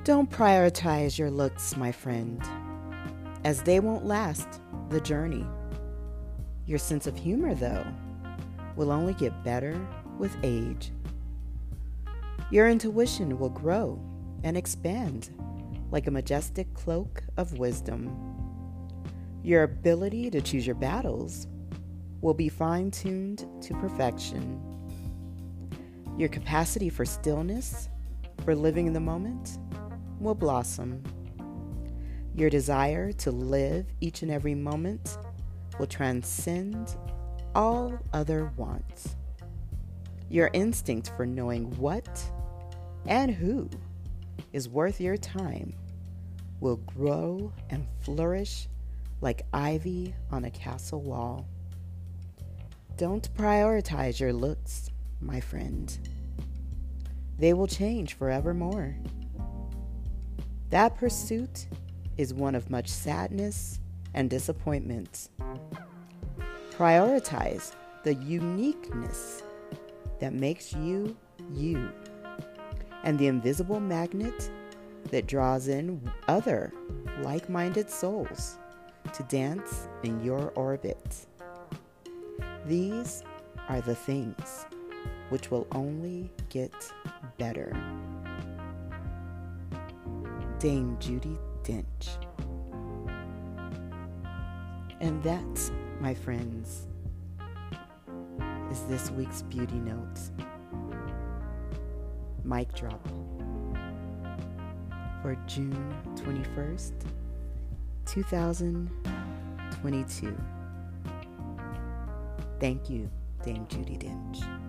Don't prioritize your looks, my friend, as they won't last the journey. Your sense of humor, though, will only get better with age. Your intuition will grow and expand like a majestic cloak of wisdom. Your ability to choose your battles will be fine-tuned to perfection. Your capacity for stillness, for living in the moment, will blossom. Your desire to live each and every moment will transcend all other wants. Your instinct for knowing what and who is worth your time will grow and flourish like ivy on a castle wall. Don't prioritize your looks, my friend. They will change forevermore. That pursuit is one of much sadness and disappointment. Prioritize the uniqueness that makes you, you, and the invisible magnet that draws in other like-minded souls to dance in your orbit. These are the things which will only get better. Dame Judi Dench. And that, my friends, is this week's Beauty Notes. Mic drop for June 21st, 2022. Thank you, Dame Judi Dench.